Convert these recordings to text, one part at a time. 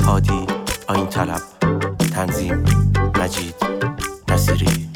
هادی آیین طلب، تنظیم مجید نصیری.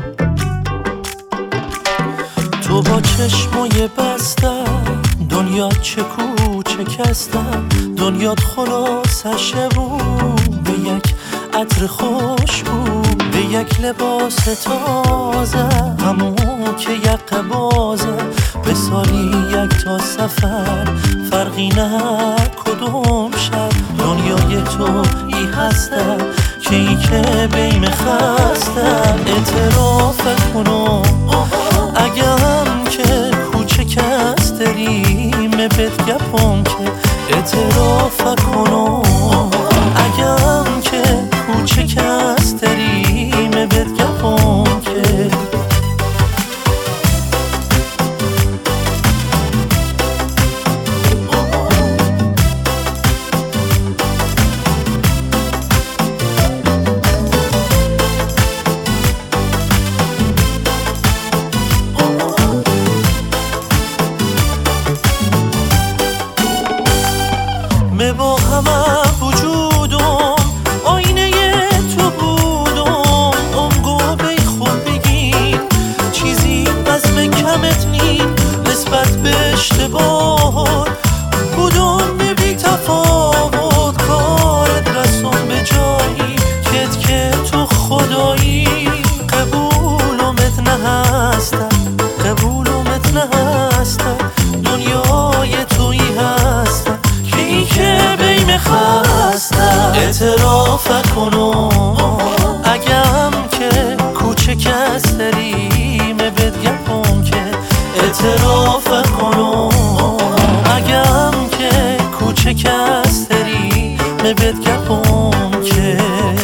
تو با چشمای بسته دنیا چه کوچکسته، دنیات خلاصشه بود به یک عطر خوش بود، به یک لباس تازه همون که یقه بازه، به سالی یک تا سفر فرقی نه کدوم شب. دنیای تو ای هسته که ای که بیم خسته، اعتراف کنم اگه هم که کوچک است دریم بهت گپم که اعتراف کنم، اگه هم که کوچک است دریم بهت گپم که با همه وجودم آینه تو بودم، امگو بی خود بگین چیزی بزم کمت نین نسبت به اشتباهات بودم بی تفاوت، کارت رسون به جایی که تو خدایی قبولمت نهسته، قبولمت نهسته، دنیای تویی هسته که بیم خسته. اعتراف کنم اگه هم که کوچک است دریم بهت گپم که اعتراف کنم، اگه هم که کوچک است دریم بهت گپم که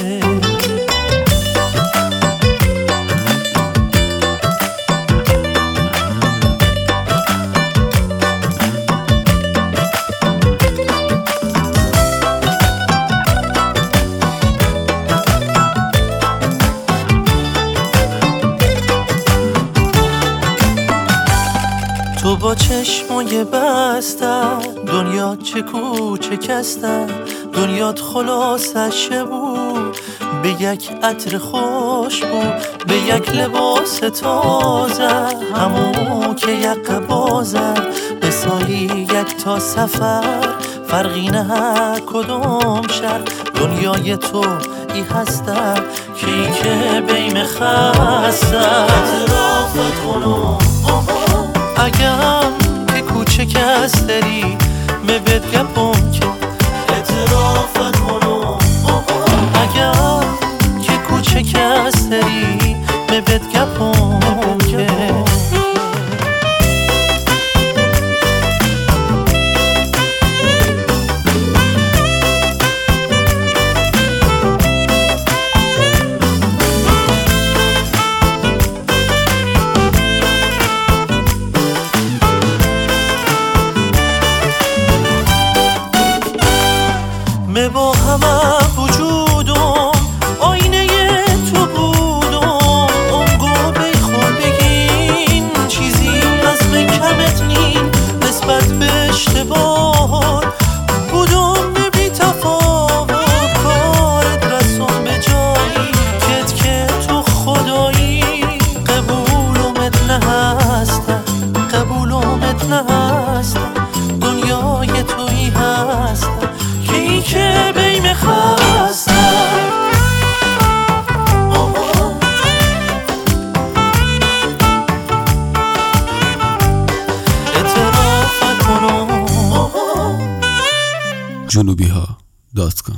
تو با چشمای بسته دنیا چه کوچکسته، دنیات خلاصشه بود به یک عطر خوش بود، به یک لباس تازه همون که یقه بازه، به سالی یک تا سفر فرقی نه کدوم شهر. دنیای تو ای هسته که ای که بیم خسته. اعتراف کنم اگه هم که کوچک است داری بهت گپم که اعتراف کنم، اگه هم که کوچک است داری بهت گپم که با همه وجودم آینه تو بودم، امگو بی خود بگین چیزی بزم کمت نین نسبت به اشتباهات بودم بی تفاوت، کارت رسون به جایی که تو خدایی قبولمت نهسته، قبولمت نهسته، دنیای تویی هسته که بیم خسته. اعتراف کنم جنوبی‌ها.com